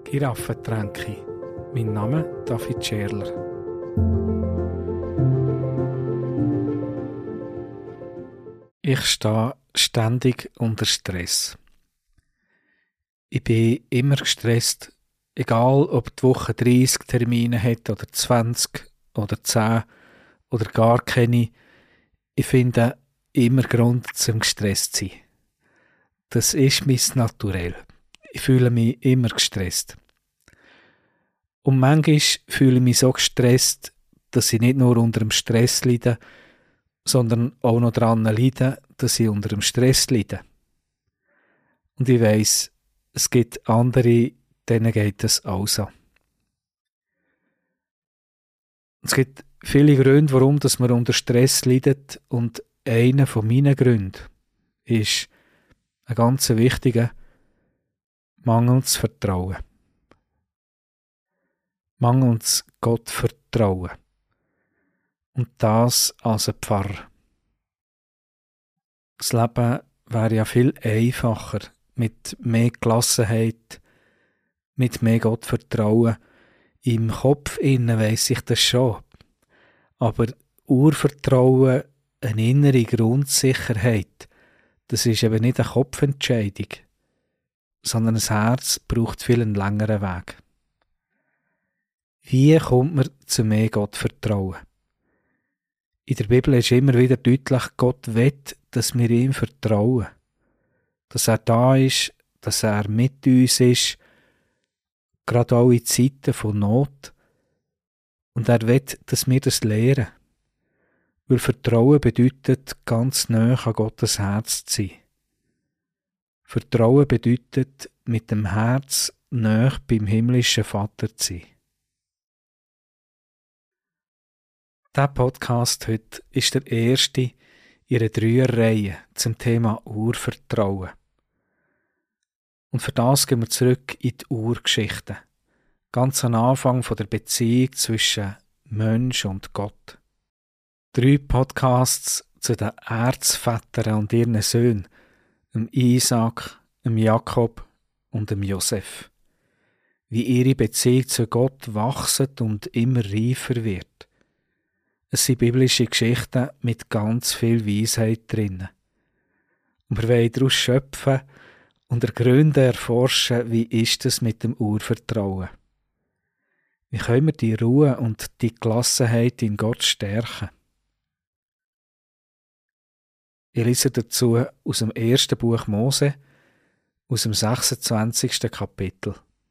Giraffentränke. Mein Name David Scherler. Ich stehe ständig unter Stress. Ich bin immer gestresst, egal ob die Woche 30 Termine hat oder 20 oder 10 oder gar keine. Ich finde immer Grund zum gestresst zu sein. Das ist mein Naturell. Ich fühle mich immer gestresst. Und manchmal fühle ich mich so gestresst, dass ich nicht nur unter dem Stress leide, sondern auch noch daran leide, dass ich unter dem Stress leide. Und ich weiss, es gibt andere, denen geht es auch so. Es gibt viele Gründe, warum dass man unter Stress leidet, und einer von meinen Gründen ist ein ganz wichtiger: mangelndes Vertrauen. Mangelndes Gottvertrauen. Und das als ein Pfarrer. Das Leben wäre ja viel einfacher, mit mehr Gelassenheit, mit mehr Gottvertrauen. Im Kopf innen weiss ich das schon. Aber Urvertrauen, eine innere Grundsicherheit, das ist eben nicht eine Kopfentscheidung, sondern ein Herz braucht viel einen längeren Weg. Wie kommt man zu mehr Gottvertrauen? In der Bibel ist immer wieder deutlich, Gott will, dass wir ihm vertrauen. Dass er da ist, dass er mit uns ist, gerade auch in Zeiten von Not. Und er will, dass wir das lernen. Weil Vertrauen bedeutet, ganz nahe an Gottes Herz zu sein. Vertrauen bedeutet, mit dem Herz nahe beim himmlischen Vater zu sein. Dieser Podcast heute ist der erste in einer Dreierreihe zum Thema Urvertrauen. Und für das gehen wir zurück in die Urgeschichte. Ganz am Anfang von der Beziehung zwischen Mensch und Gott. 3 Podcasts zu den Erzvätern und ihren Söhnen, dem Isaac, dem Jakob und dem Josef. Wie ihre Beziehung zu Gott wächst und immer reifer wird. Es sind biblische Geschichten mit ganz viel Weisheit drin. Und wir wollen daraus schöpfen und Gründe erforschen, wie ist es mit dem Urvertrauen. Wie können wir die Ruhe und die Gelassenheit in Gott stärken? Ich lese dazu aus dem 1. Buch Mose, aus dem 26. Kapitel.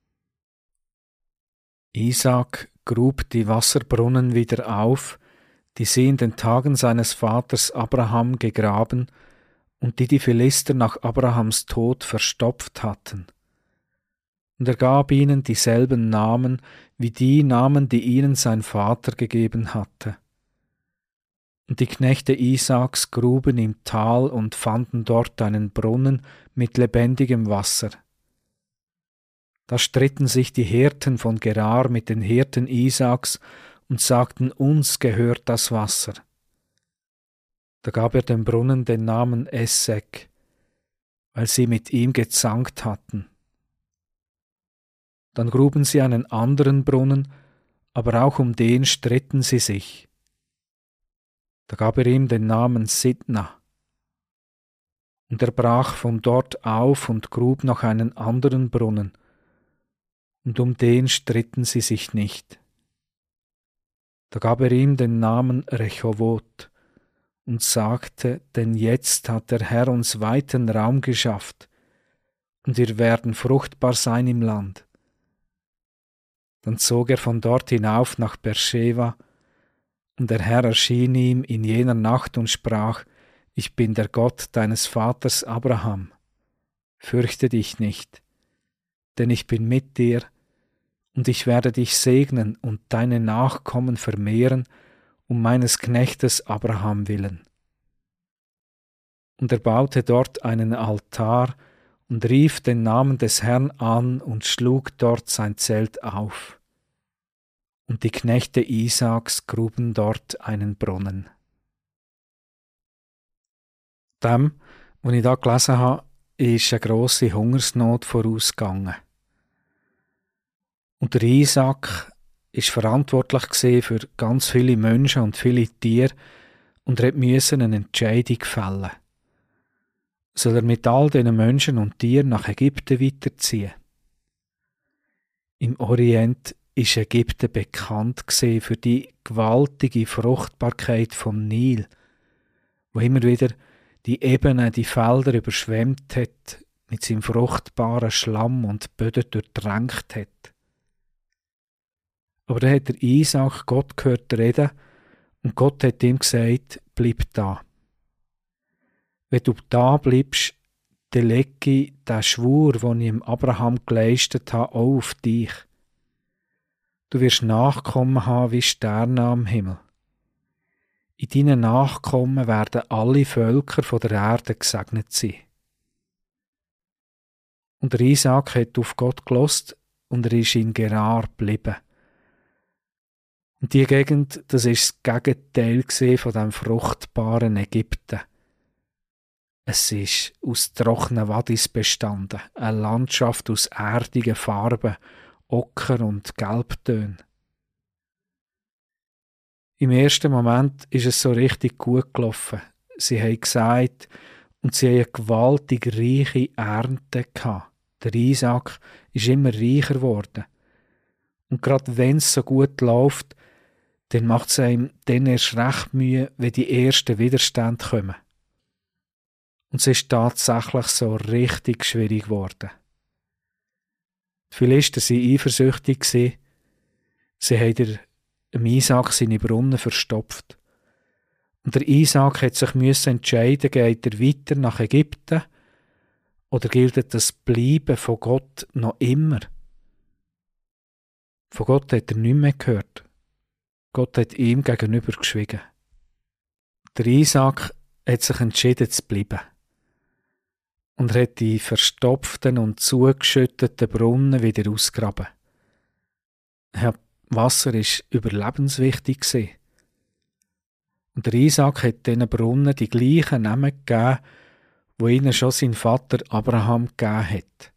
Isaak grub die Wasserbrunnen wieder auf, die sie in den Tagen seines Vaters Abraham gegraben und die Philister nach Abrahams Tod verstopft hatten. Und er gab ihnen dieselben Namen wie die Namen, die ihnen sein Vater gegeben hatte. Und die Knechte Isaaks gruben im Tal und fanden dort einen Brunnen mit lebendigem Wasser. Da stritten sich die Hirten von Gerar mit den Hirten Isaaks und sagten, uns gehört das Wasser. Da gab er dem Brunnen den Namen Essek, weil sie mit ihm gezankt hatten. Dann gruben sie einen anderen Brunnen, aber auch um den stritten sie sich. Da gab er ihm den Namen Sidna. Und er brach von dort auf und grub noch einen anderen Brunnen, und um den stritten sie sich nicht. Da gab er ihm den Namen Rechowot und sagte, denn jetzt hat der Herr uns weiten Raum geschafft, und wir werden fruchtbar sein im Land. Dann zog er von dort hinauf nach Beersheba, und der Herr erschien ihm in jener Nacht und sprach, ich bin der Gott deines Vaters Abraham. Fürchte dich nicht, denn ich bin mit dir, und ich werde dich segnen und deine Nachkommen vermehren, um meines Knechtes Abraham willen. Und er baute dort einen Altar und rief den Namen des Herrn an und schlug dort sein Zelt auf. Und die Knechte Isaaks gruben dort einen Brunnen. Dem, was ich da gelesen habe, ist eine grosse Hungersnot vorausgegangen. Und der Isaac ist verantwortlich gewesen für ganz viele Menschen und viele Tiere und er musste eine Entscheidung fällen. Soll er mit all diesen Menschen und Tieren nach Ägypten weiterziehen? Im Orient ist Ägypten bekannt gewesen für die gewaltige Fruchtbarkeit vom Nil, wo immer wieder die Ebenen, die Felder überschwemmt hat, mit seinem fruchtbaren Schlamm und Böden durchdrängt hat. Aber dann hat der Isaac Gott gehört reden und Gott hat ihm gesagt, bleib da. Wenn du da bleibst, dann lege ich den Schwur, den ich ihm Abraham geleistet habe, auch auf dich. Du wirst Nachkommen haben wie Sterne am Himmel. In deinen Nachkommen werden alle Völker von der Erde gesegnet sein. Und der Isaac hat auf Gott gelost und er ist in Gerar geblieben. Und die Gegend, das ist das Gegenteil von dem fruchtbaren Ägypten. Es ist aus trockenen Wadis bestanden, eine Landschaft aus erdigen Farben, Ocker und Gelbtönen. Im ersten Moment ist es so richtig gut gelaufen. Sie haben gesagt, und sie haben eine gewaltig reiche Ernte gehabt. Der Isaac ist immer reicher geworden. Und gerade wenn es so gut läuft, dann macht es einem dann erst recht Mühe, wenn die ersten Widerstände kommen. Und es ist tatsächlich so richtig schwierig geworden. Die Philister waren eifersüchtig. Sie haben dem Isaac seine Brunnen verstopft. Und der Isaac hat sich entscheiden, geht er weiter nach Ägypten oder gilt das Bleiben von Gott noch immer? Von Gott hat er nichts mehr gehört. Gott hat ihm gegenüber geschwiegen. Der Isaac hat sich entschieden zu bleiben. Und er hat die verstopften und zugeschütteten Brunnen wieder ausgegraben. Wasser war überlebenswichtig gewesen. Und der Isaac hat diesen Brunnen die gleichen Namen gegeben, wo ihnen schon sein Vater Abraham gegeben hat.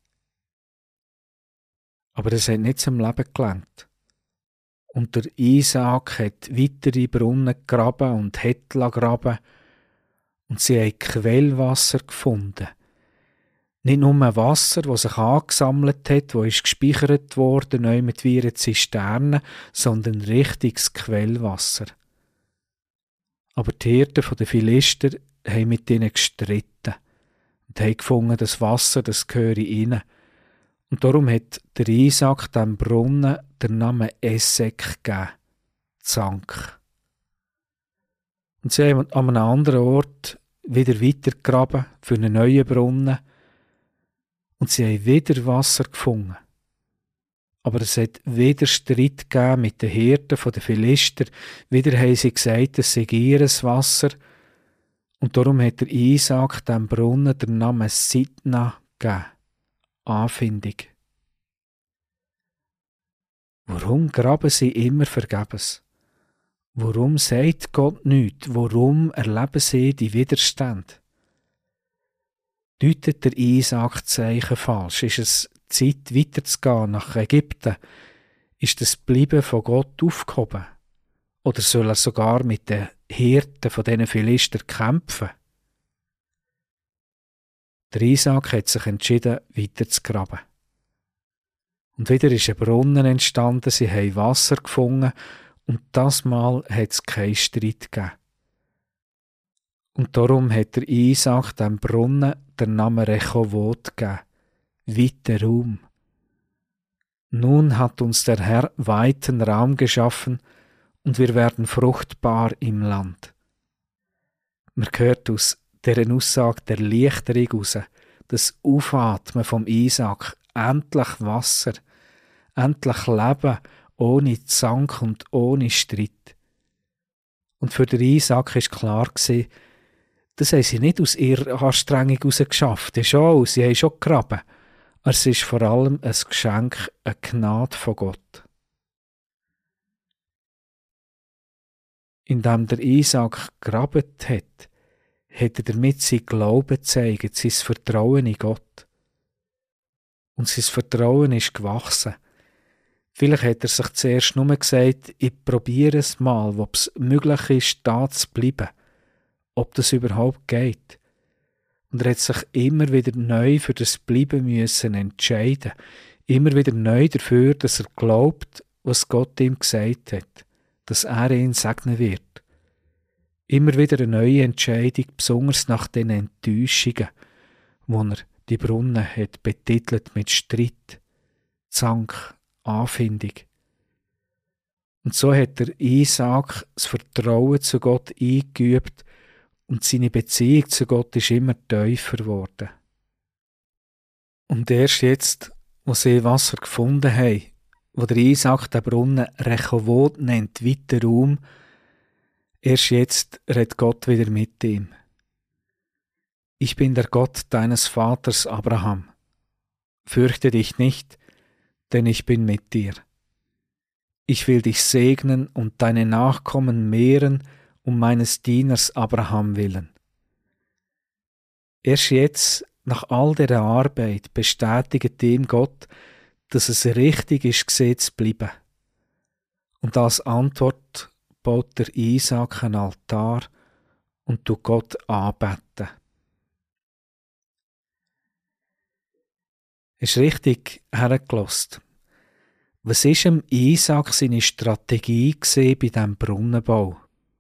Aber es hat nicht zum Leben gelangt. Und der Isaac hat weitere Brunnen gegraben und hat graben. Und sie haben Quellwasser gefunden. Nicht nur Wasser, das sich angesammelt hat, das ist gespeichert worden, neu mit ihren Zisternen, sondern richtiges Quellwasser. Aber die Hirten der Philister haben mit ihnen gestritten und haben gefunden, das Wasser, das gehöre ihnen. Und darum hat der Isaac dem Brunnen den Namen Essek gegeben, Zank. Und sie haben an einem anderen Ort wieder weitergegraben für einen neuen Brunnen. Und sie haben wieder Wasser gefunden. Aber es hat wieder Streit gegeben mit den Hirten der Philister. Wieder haben sie gesagt, es sei ihr Wasser. Und darum hat der Isaac dem Brunnen den Namen Sitna gegeben. Anfindung. Warum graben sie immer vergebens? Warum sagt Gott nichts? Warum erleben sie die Widerstände? Deutet der Isaac Zeichen falsch? Ist es Zeit, weiterzugehen nach Ägypten? Ist das Bleiben von Gott aufgehoben? Oder soll er sogar mit den Hirten von diesen Philister kämpfen? Der Isaac hat sich entschieden, weiterzugraben. Und wieder ist ein Brunnen entstanden, sie haben Wasser gefunden und das Mal hat es keinen Streit gegeben. Und darum hat der Isaac dem Brunnen den Namen Rechowot gegeben, weiter Raum. Nun hat uns der Herr weiten Raum geschaffen und wir werden fruchtbar im Land. Man hört aus dieser Aussage der Erleichterung heraus, das Aufatmen vom Isaac, endlich Wasser, endlich Leben ohne Zank und ohne Streit. Und für den Isaac war klar, das haben sie nicht aus ihrer Anstrengung heraus geschafft. Sie haben schon gegraben. Aber es ist vor allem ein Geschenk, eine Gnade von Gott. Indem der Isaac gegraben hat er damit sein Glauben gezeigt, sein Vertrauen in Gott. Und sein Vertrauen ist gewachsen. Vielleicht hat er sich zuerst nur gesagt, ich probiere es mal, ob es möglich ist, da zu bleiben, ob das überhaupt geht. Und er hat sich immer wieder neu für das Bleiben müssen entscheiden, immer wieder neu dafür, dass er glaubt, was Gott ihm gesagt hat, dass er ihn segnen wird. Immer wieder eine neue Entscheidung, besonders nach den Enttäuschungen, wo er die Brunnen hat betitelt mit Streit, Zank, Anfindung. Und so hat der Isaak das Vertrauen zu Gott eingeübt und seine Beziehung zu Gott ist immer tiefer geworden. Und erst jetzt, wo sie Wasser gefunden haben, wo der Isaak den Brunnen Rechowot nennt, weiter Raum, erst jetzt redet Gott wieder mit ihm. Ich bin der Gott deines Vaters Abraham. Fürchte dich nicht, denn ich bin mit dir. Ich will dich segnen und deine Nachkommen mehren um meines Dieners Abraham willen. Erst jetzt, nach all der Arbeit, bestätigt ihm Gott, dass es richtig ist, gesehen zu bleiben. Und als Antwort baut der Isaak einen Altar und tut Gott anbeten. Ist richtig hergelassen. Was ist dem Isaak seine Strategie bei diesem Brunnenbau?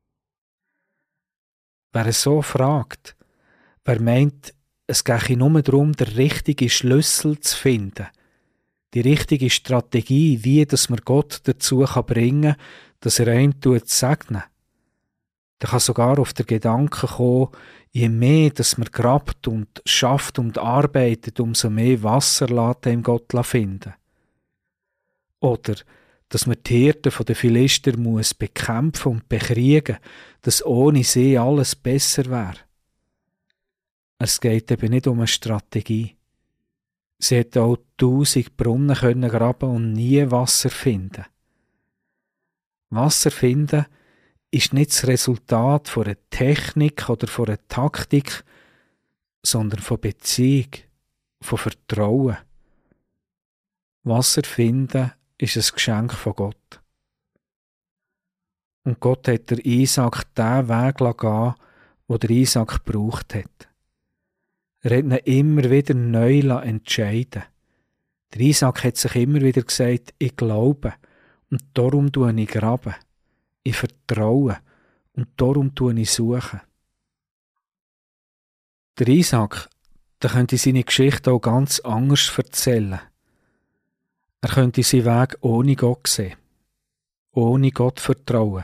Wer es so fragt, wer meint, es gehe nur darum, den richtigen Schlüssel zu finden, die richtige Strategie, wie dass man Gott dazu bringen kann, dass er einen segnen, der kann sogar auf den Gedanken kommen, je mehr, dass man grabt und schafft und arbeitet, umso mehr Wasser lässt ihm Gott finden. Oder, dass man die Hirten der Philister muss bekämpfen und bekriegen, dass ohne sie alles besser wäre. Es geht eben nicht um eine Strategie. Sie hätten auch 1000 Brunnen können graben und nie Wasser finden. Wasser finden ist nicht das Resultat von einer Technik oder von einer Taktik, sondern von Beziehung, von Vertrauen. Wasser finden ist ein Geschenk von Gott. Und Gott hat der Isaak den Weg gehen, den der Isaak gebraucht hat. Er hat ihn immer wieder neu entscheiden. Der Isaak hat sich immer wieder gesagt, ich glaube und darum tue ich graben. Ich vertraue und darum tue ich suchen. Der Isaak, der könnte seine Geschichte auch ganz anders erzählen. Er könnte seinen Weg ohne Gott sehen, ohne Gott vertrauen.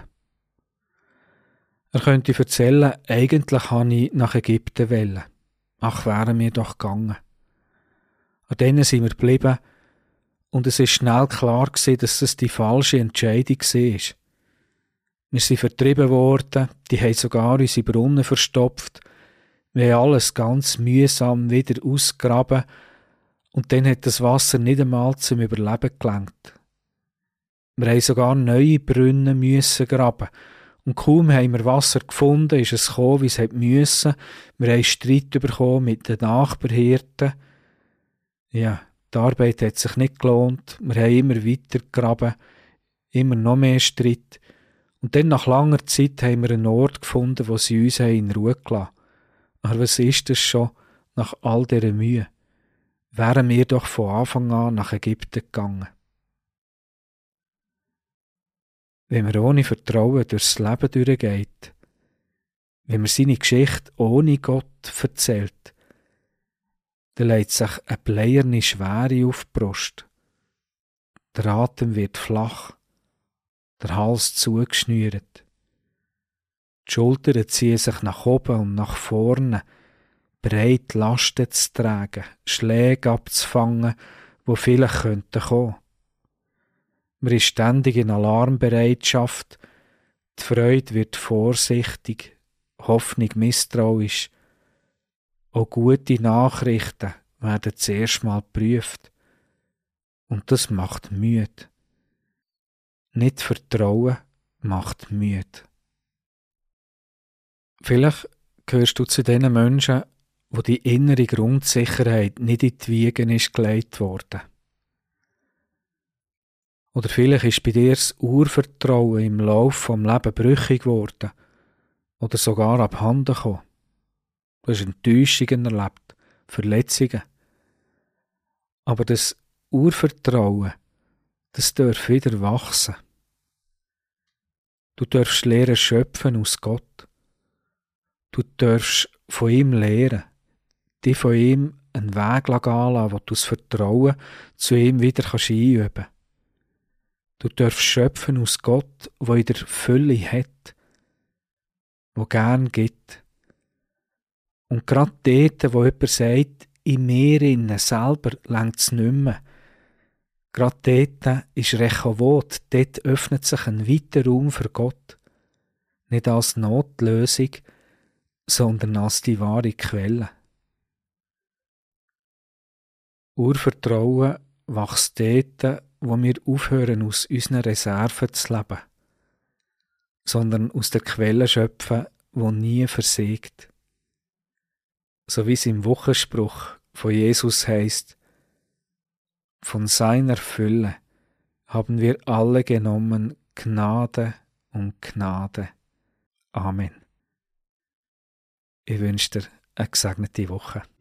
Er könnte erzählen, eigentlich habe ich nach Ägypten wollen. Ach, wären wir doch gegangen. An denen sind wir geblieben und es ist schnell klar gewesen, dass es die falsche Entscheidung war. Wir sind vertrieben worden, die haben sogar unsere Brunnen verstopft. Wir haben alles ganz mühsam wieder ausgegraben und dann hat das Wasser nicht einmal zum Überleben gelangt. Wir haben sogar neue Brunnen müssen graben. Und kaum haben wir Wasser gefunden, ist es gekommen, wie es müssen. Wir haben Streit bekommen mit den Nachbarhirten. Ja, die Arbeit hat sich nicht gelohnt. Wir haben immer weiter gegraben, immer noch mehr Streit. Und dann nach langer Zeit haben wir einen Ort gefunden, wo sie uns in Ruhe gelassen haben. Aber was ist das schon nach all dieser Mühe? Wären wir doch von Anfang an nach Ägypten gegangen. Wenn man ohne Vertrauen durchs Leben durchgeht, wenn man seine Geschichte ohne Gott erzählt, dann legt sich eine bleierne Schwere auf die Brust. Der Atem wird flach, der Hals zugeschnürt. Die Schultern ziehen sich nach oben und nach vorne, bereit Lasten zu tragen, Schläge abzufangen, die vielleicht kommen könnten. Man ist ständig in Alarmbereitschaft, die Freude wird vorsichtig, Hoffnung misstrauisch. Auch gute Nachrichten werden zuerst mal geprüft. Und das macht müde. Nicht Vertrauen macht müde. Vielleicht gehörst du zu den Menschen, wo die innere Grundsicherheit nicht in die Wiege ist gelegt worden. Oder vielleicht ist bei dir das Urvertrauen im Lauf vom Leben brüchig geworden oder sogar abhanden gekommen. Du hast Enttäuschungen erlebt, Verletzungen. Aber das Urvertrauen, das darf wieder wachsen. Du darfst lernen schöpfen aus Gott. Du darfst von ihm lernen, dich von ihm einen Weg gehen lassen, wo du das Vertrauen zu ihm wieder einüben kannst. Du darfst schöpfen aus Gott, der in der Fülle hat, der gern gibt. Und gerade dort, wo jemand sagt, in mir innen selber reicht es nicht mehr, gerade dort ist Rechavot, dort öffnet sich ein weiter Raum für Gott. Nicht als Notlösung, sondern als die wahre Quelle. Urvertrauen wächst dort, wo wir aufhören, aus unseren Reserven zu leben, sondern aus der Quelle schöpfen, die nie versiegt. So wie es im Wochenspruch von Jesus heißt: Von seiner Fülle haben wir alle genommen, Gnade um Gnade. Amen. Ich wünsche dir eine gesegnete Woche.